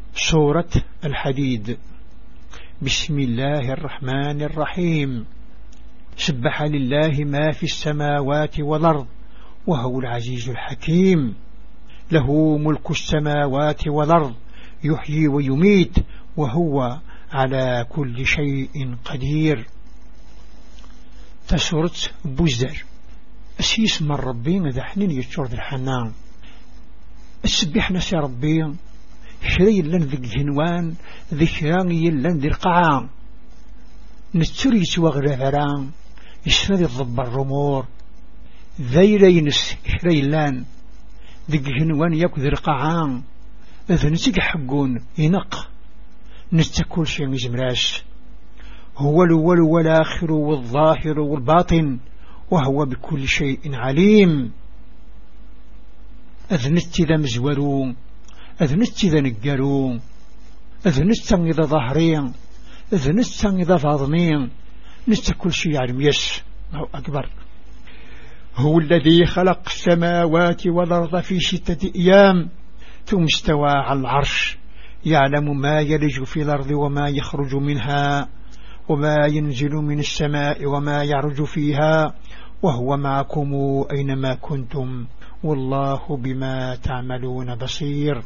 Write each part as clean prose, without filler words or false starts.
سورة الحديد. بسم الله الرحمن الرحيم. سبح لله ما في السماوات والأرض وهو العزيز الحكيم. له ملك السماوات والأرض يحيي ويميت وهو على كل شيء قدير. تسورة بوزدر. أسيس من ربي ذا حنين يتشور ذا الحنان. السبح نسي ربي شري لن ذي الجنوان ذكراني لن ذي القاعان نتري سوى غرفران يسفذ الضب الرمور ذي رينس شري لن ذي الجنوان يكو ذي القاعان إذا نسيق حقون ينق نستكل شيء زمراس. هو الأول والآخر والظاهر والباطن وهو بكل شيء عليم. أذنت ذا مزورون أذنت ذا نقرون أذنت ذا ظهرين أذنت ذا فاضمين نست كل شيء علم يس أو أكبر. هو الذي خلق السماوات والأرض في 6 أيام ثم استوى على العرش يعلم ما يلج في الأرض وما يخرج منها وما ينزل من السماء وما يعرج فيها وهو معكم أينما كنتم والله بما تعملون بصير.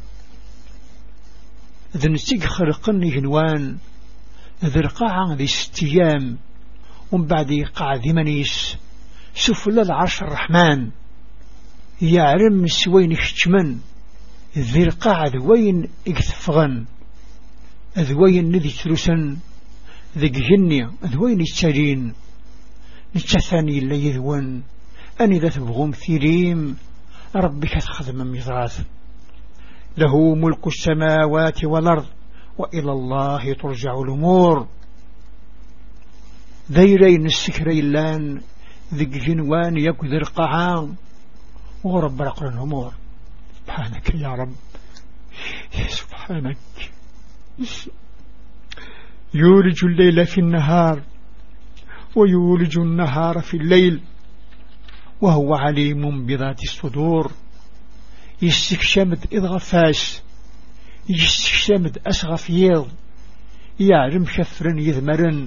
إذن خلقني جنوان إذن قاعا ذي 6 أيام ومن بعد قاع ذي منيس سفل العرش الرحمن يعلم سوين اختمن ذي القاع ذوين اكتفغن ذوين نذي ترسن ذي جني ذوين الترين نتثاني اللي يذون أني ذا تبغم ثيريم ربك تخدم ميراث. له ملك السماوات والأرض وإلى الله ترجع الأمور. ذيرين السكريلان ذي جنوان يكذر قعان ورب رقر الأمور. سبحانك يا رب سبحانك. يولج الليل في النهار ويولج النهار في الليل وهو عليم بذات الصدور. يستكشمد إضغفاس يستكشمد أسغف يض يعلم شفرا يذمرا.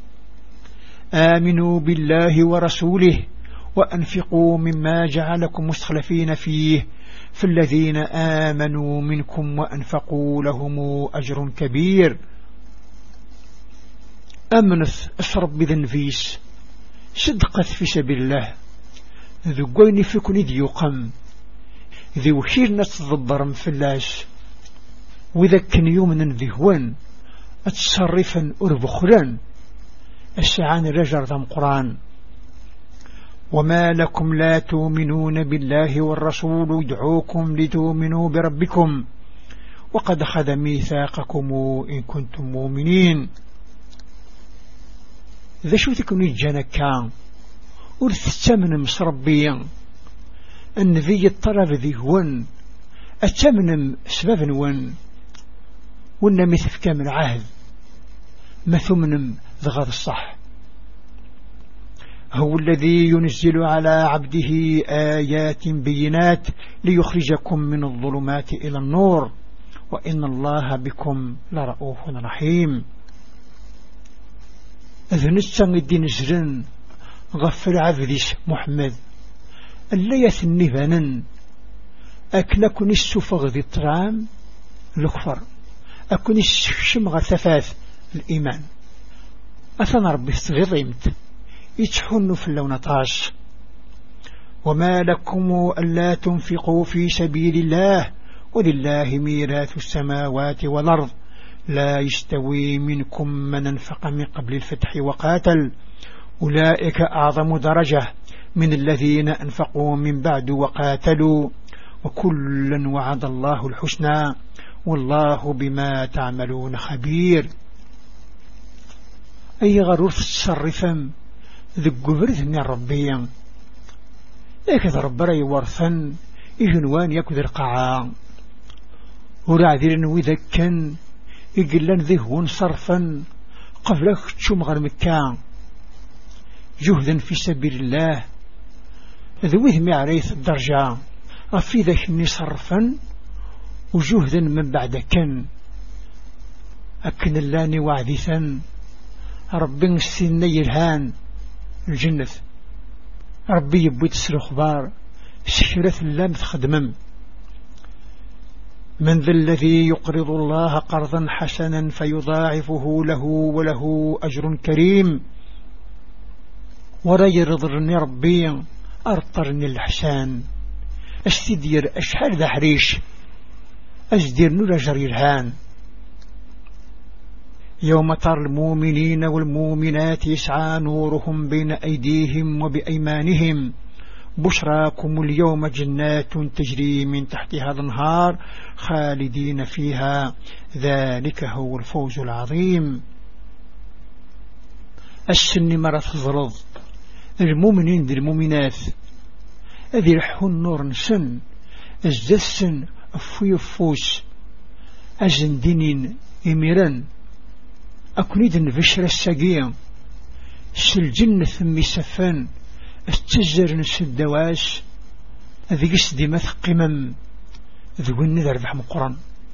آمنوا بالله ورسوله وأنفقوا مما جعلكم مستخلفين فيه فالذين آمنوا منكم وأنفقوا لهم أجر كبير. أمنث أشرب بذنفيس صدقت في سبيل الله ذقوين فيكن إذ يقم ذي وشيرنا تضبر فلاش وإذا كان يومنا ذهوان أتصرفا أربخران السعان رجر ذم قرآن. وما لكم لا تؤمنون بالله والرسول يدعوكم لتؤمنوا بربكم وقد أخذ ميثاقكم إن كنتم مؤمنين. ذا شو تكون الجنكان ورثتمن مصربيا النبي الطلب ذي هون التمن سبب ون والنمث في كامل عهد ما ثمن ذغض الصح. هو الذي ينزل على عبده آيات بينات ليخرجكم من الظلمات إلى النور وإن الله بكم لرؤوف رحيم. إذن السنگ الدين زرن غفر عبديس محمد اللي يثني فنن أكنكن السفغ ذي الطرام الكفر أكن الشمغ ثفاث الإيمان أثنى ربي استغضمت يتحن في اللون طاش. وما لكم ألا تنفقوا في سبيل الله ولله ميراث السماوات والأرض لا يستوي منكم من انفق من قبل الفتح وقاتل أولئك أعظم درجة من الذين أنفقوا من بعد وقاتلوا وكلا وعد الله الحسنى والله بما تعملون خبير. أي غرور تصرفا ذي قبرث من الربيا لكن ربنا يورثا إجنوان يكذر قعا ورعذير وذكا يقلن ذهون صرفا قبلك تشمغر مكان جهدا في سبيل الله ذويه معريث الدرجة رفي ذاك صرفا وجهدا من بعد كان أكن اللاني وعديثا ربي السني الهان الجنة ربي يبوي تسر خبار سكرة اللام تخدمم من ذا الذي يقرض الله قرضا حسنا فيضاعفه له وله أجر كريم ولا يرضرني ربي أرطرني الحسان أستدير أشحال ذا حريش أجدير نولا جري الهان يوم ترى المؤمنين والمؤمنات يسعى نورهم بين أيديهم وبأيمانهم بشراكم اليوم جنات تجري من تحتها الأنهار خالدين فيها ذلك هو الفوز العظيم. السن مرة تظرض المؤمنين بالمؤمنات أذي رحو النور نسن الزسن أفوي فوس أزن دينين إميران أكنيد نفشر الساقية سالجنة ثم سفان استجر نس الدواس ذي قسدي مثقمم ذو النذر بحم القرآن.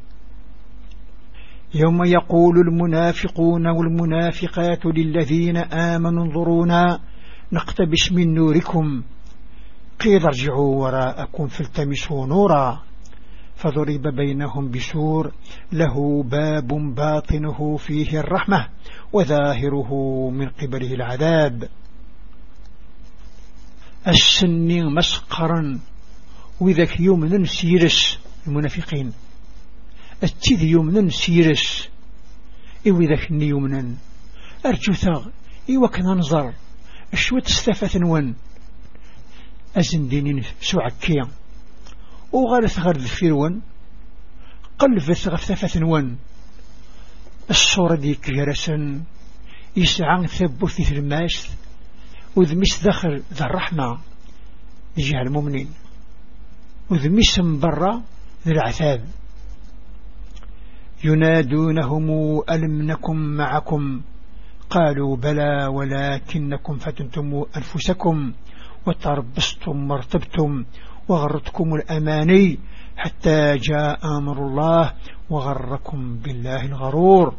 يوم يقول المنافقون والمنافقات للذين آمنوا انظرونا نقتبس من نوركم قيل ارجعوا وراءكم فالتمسوا نورا فضرب بينهم بسور له باب باطنه فيه الرحمة وظاهره من قبله العذاب. السن مسقرا وذاك يوم سيرس المنافقين التذ يوم سيرس وذاك يوم أرجو ثغ وكان ننظر الشوت استفاث ون أزن دينين سعكيا وغالث غرد فيرون قلفت غثفة ون الصورة ديك جرسا يسعى ثبوث في الماس وذميس داخل ذا الرحمة لجهة المؤمنين وذميس من برا ذا العذاب. ينادونهم ألم نكن معكم قالوا بلى ولكنكم فتنتم أنفسكم وتربصتم وارتبتم وغرتكم الأماني حتى جاء أمر الله وغركم بالله الغرور.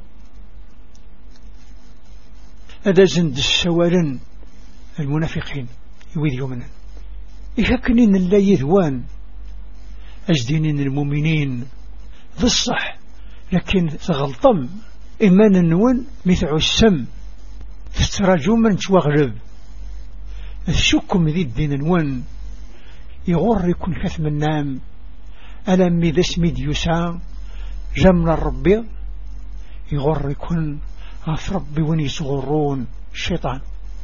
هذا زند السوالن المنافقين يويد يومنا يهكنين الله يذوان أجدينين المؤمنين ذي الصح لكن تغلطم إيمان النون مثل السم تستراجو من تواغلب الشكم ذي الدين النون يغر يكون كثم النام ألم ذا اسمي ديوسا جمل الربي يغر يكون غف ربي وني صغرون الشيطان.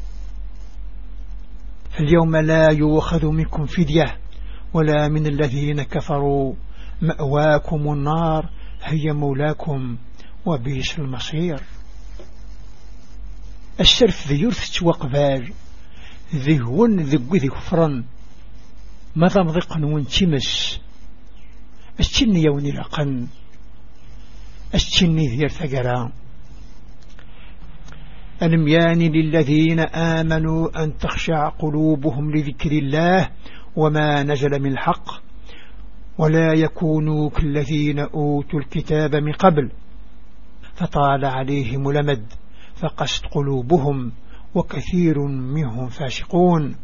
اليوم لا يؤخذ منكم فدية ولا من الذين كفروا مأواكم النار هي مولاكم وبئس المصير. الشرف ذي يرث وقبال ذي هون ذي كفرا ماذا مضيقا وانتمس الشني يوني لقن الشني ذي ارتقرا. ألم يان للذين آمنوا أن تخشع قلوبهم لذكر الله وما نزل من الحق ولا يكونوا كالذين أوتوا الكتاب من قبل فطال عليهم الأمد فقست قلوبهم وكثير منهم فاسقون.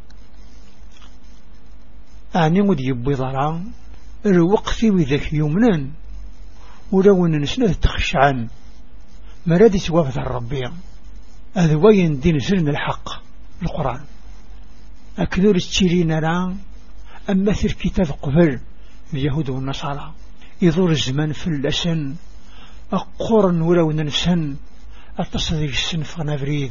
أعني مديب بضرع الوقت وذاك يومنا ولو نسنه تخشعا مرادس وفد الربيع أذوين دين سرنا الحق القرآن أكثر التشيرين لا أما في الكتاب قبل اليهود والنصارى يضر الزمان في اللسن أقرن ولو ننسن أتصدق السنف نفريد.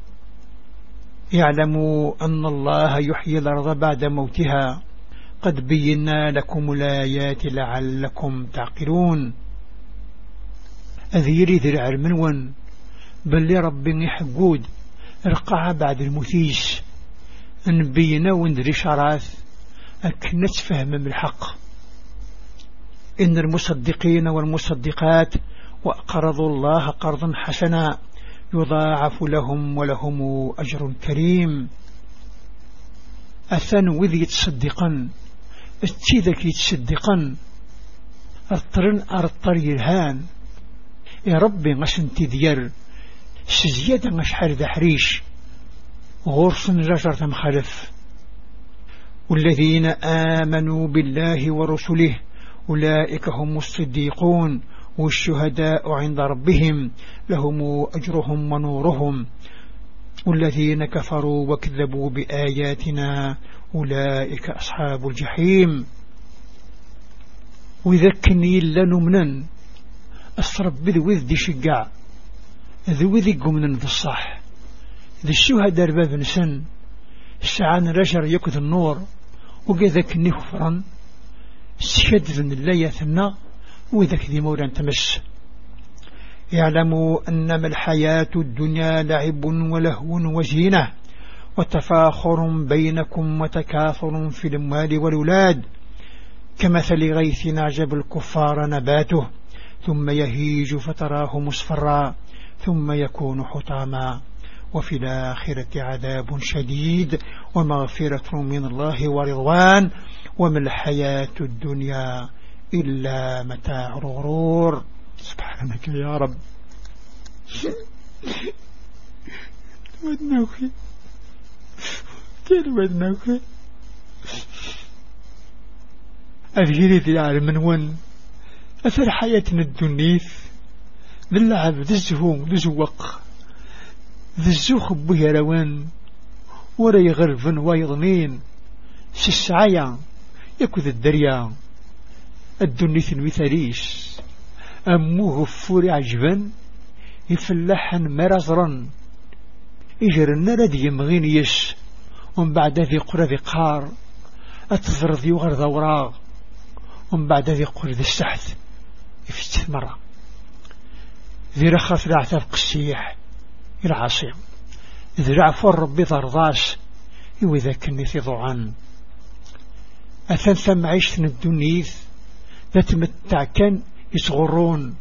يعلموا أن الله يحيي الأرض بعد موتها قد بينا لكم الآيات لعلكم تعقلون. أذيري ذي العلمنون بل لربي حقود رقع بعد المثيس نبينا وندري شراث أكنت فهم من الحق. إن المصدقين والمصدقات وأقرضوا الله قرضا حسنا يضاعف لهم ولهم أجر كريم. أثن وذي يتصدقا اتذك يتصدقا أرطرن أرطر يلهان يا ربي غسنتي ديال سزيادة غشحال ذا حريش غرس رجرة مخالف. والذين آمنوا بالله ورسله أولئك هم الصديقون والشهداء عند ربهم لهم أجرهم ونورهم. والذين كفروا وكذبوا بآياتنا أولئك أصحاب الجحيم. وإذا كني لنمنا أصرب ذوذ دي شقع ذوذ قمنا في الصح ذي الشهداء باب نسن السعان رجر يكذ النور وقذاك نخفرا سشد من الله يثنى وإذا كذي مورا تمس. يعلموا أنما الحياة الدنيا لعب ولهو وزينة وتفاخر بينكم وتكاثر في الأموال والأولاد كمثل غيث أعجب الكفار نباته ثم يهيج فتراه مصفرا ثم يكون حطاما وفي الآخرة عذاب شديد ومغفرة من الله ورضوان وما الحياة الدنيا إلا متاع الغرور. سبحانك يا رب. ودناك ودناك أذكري في العالم من وين أثر حياتنا الدنيف ذي اللعب ذي الزهوم ذي الزوق ذي الزوخ بها روان ولا يغرفن ويضنين سسعيا يكذ الدريا الدنيث الوثريس أموه فوري عجبا يفلحا مرزرا يجرنا ردي يمغين يش ومن بعد ذي قرى ذي قار أتظر ذي وغر ذوراغ ومن بعد ذي قرى ذي السحث يفتثمر ذي رخص العتاب قسيح العاصم ذي رعفور ربي ضرضاس وإذا كنثي ضعان أثن ثم عيشتنا الدنيث ذات متع كان يصغرون.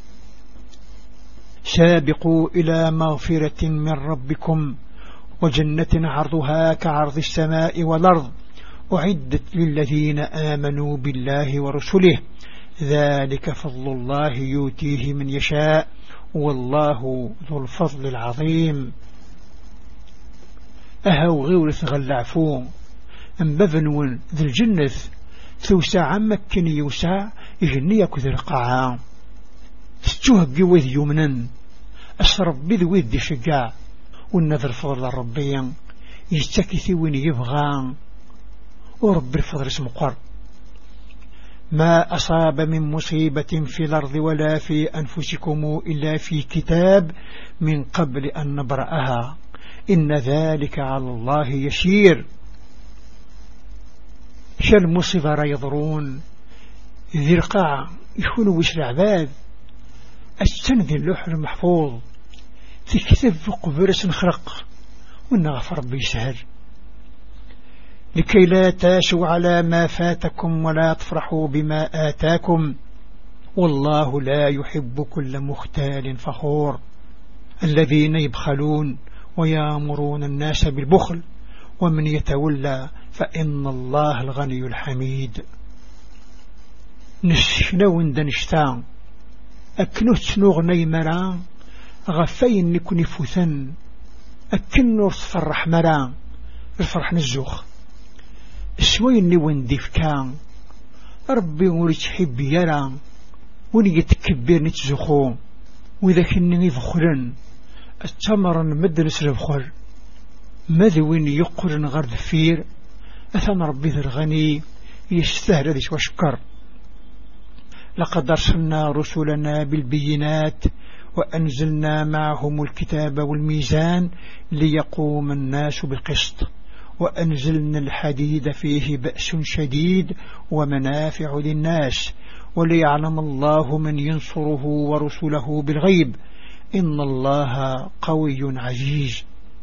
سابقوا إلى مغفرة من ربكم وجنة عرضها كعرض السماء والأرض أعدت للذين آمنوا بالله ورسله ذلك فضل الله يؤتيه من يشاء والله ذو الفضل العظيم. أهو غورث غلعفون أم بفنون ذي الجنة توسع عمكن يوسع يجني كذر قاعا ستوهق وذ يمنا أسرب بذ دي شقاع والنذر فضل الربيا يستكثي وين يبغى ورب الفضل اسمه قر. ما أصاب من مصيبة في الأرض ولا في أنفسكم إلا في كتاب من قبل أن نبرأها إن ذلك على الله يشير. شال مصيبة يضرون ذي القاع يكونوا وش العباد السند اللوح المحفوظ في كتاب قبرس نخرق ونغفر ربي سهل لكي لا تاشوا على ما فاتكم ولا تفرحوا بما آتاكم والله لا يحب كل مختال فخور. الذين يبخلون ويامرون الناس بالبخل ومن يتولى فإن الله الغني الحميد. نشنو ندنشتان أكنوت نغني مران غفين نكون فثن أكنو فرح مران الفرح نزوخ سوين ونديف كان ربي وريت حب يرى ونيتكبر نتزخو وإذا كنني فخرا التمر مدرس البخر ماذوين يقرن غير ذفير أثم ربي ذا الغني يستهل ذي وشكر. لقد أرسلنا رسلنا بالبينات وأنزلنا معهم الكتاب والميزان ليقوم الناس بالقسط وأنزلنا الحديد فيه بأس شديد ومنافع للناس وليعلم الله من ينصره ورسله بالغيب إن الله قوي عزيز.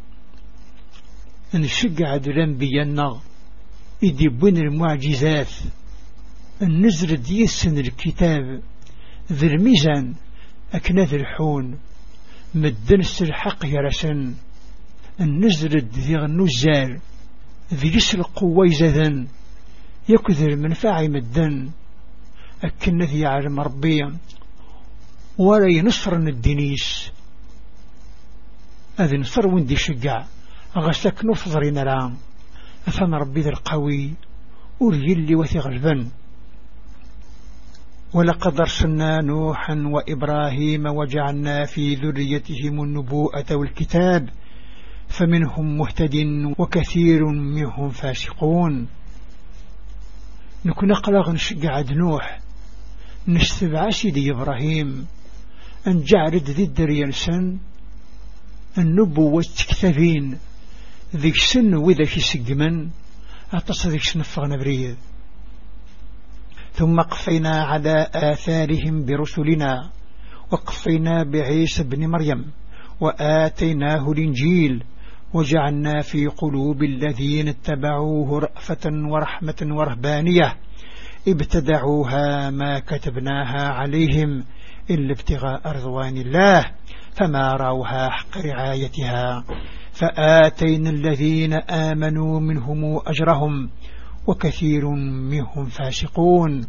نشجع الأنبياء يدبون المعجزات النزر ديسن الكتاب ذي الميزان أكناذ الحون مدنس الحق يرسن النزر ذي النزال ذي جسر القوة يزذن يكذر منفعي مدن أكن ذي يعلم ربي ولا ينصر الدنيس هذا نصر وندي شقع غسلك نفضرين رام أثنى ربي ذا القوي ورجلي وثي غلبا ولقد أرسلنا نوحا وإبراهيم وجعلنا في ذريتهم النبوءة والكتاب فمنهم مهتد وكثير منهم فاسقون نكون أقلق نشقع نوح نستبع سيدي إبراهيم أن جعرد ذي الدريانسان النبوة تكتبين ذيك سن وذاك سقمن أتصدق سنفغنا بريد ثم قفينا على آثارهم برسلنا وقفينا بعيسى بن مريم وآتيناه الإنجيل وجعلنا في قلوب الذين اتبعوه رأفة ورحمة ورهبانية ابتدعوها ما كتبناها عليهم إلا ابتغاء رضوان الله فما رأوها حق رعايتها فآتينا الذين آمنوا منهم أجرهم وكثير منهم فاسقون.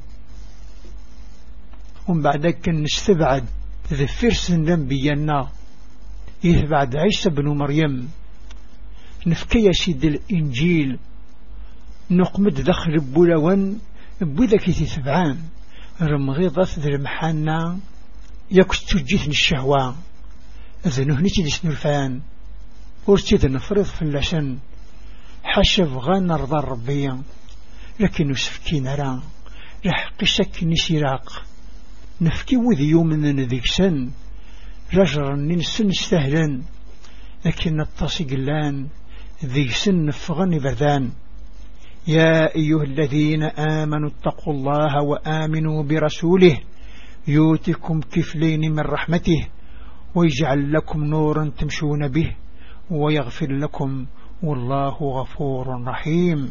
ومن بعدك نستبعد ذفر سنن بينا يتبعد عيسى بن مريم نفكي سيد الإنجيل نقمد دخل بولوان بذاك تتبعان رمغيضة ذي المحنة يكستو جيثن الشهوة إذا نهنتي ديسن الفان ورتيد نفرض في اللسن حسب غانا رضا الربية لكن نسفكي نرى رح قسك نسيراق نفكي وذي يوم من ذيك سن رجرا ننسن استهلا لكن التصق اللان ذي سن نفغن بردان يا أيها الذين آمنوا اتقوا الله وآمنوا برسوله يؤتكم كفلين من رحمته ويجعل لكم نورا تمشون به ويغفر لكم والله غفور رحيم.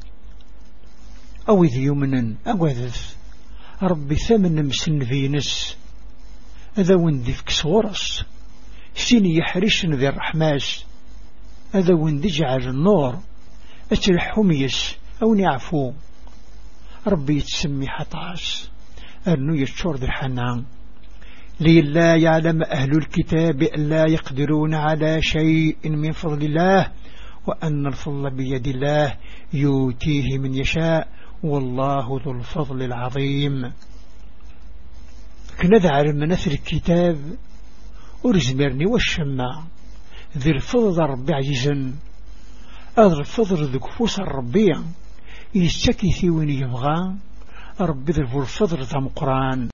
أو ذي يمنا أقوذف ربي ثمن مسن فينس هذا وندي في كسورس سيني يحرشن ذي الرحماس هذا وندي جعل النور أتلحميس أو نعفو ربي يتسمي حطاس أنه يتشور ذي الحنان للا يعلم أهل الكتاب أن لا يقدرون على شيء من فضل الله وأن الفضل بيد الله يؤتيه من يشاء والله ذو الفضل العظيم. كندعر من نثر الكتاب ورزمرني والشماع ذي الفضل ربي عجيزا هذا الفضل ذو كفوس الربيع يستكثي وين يبغى ربي ذو الفضل ذا مقران.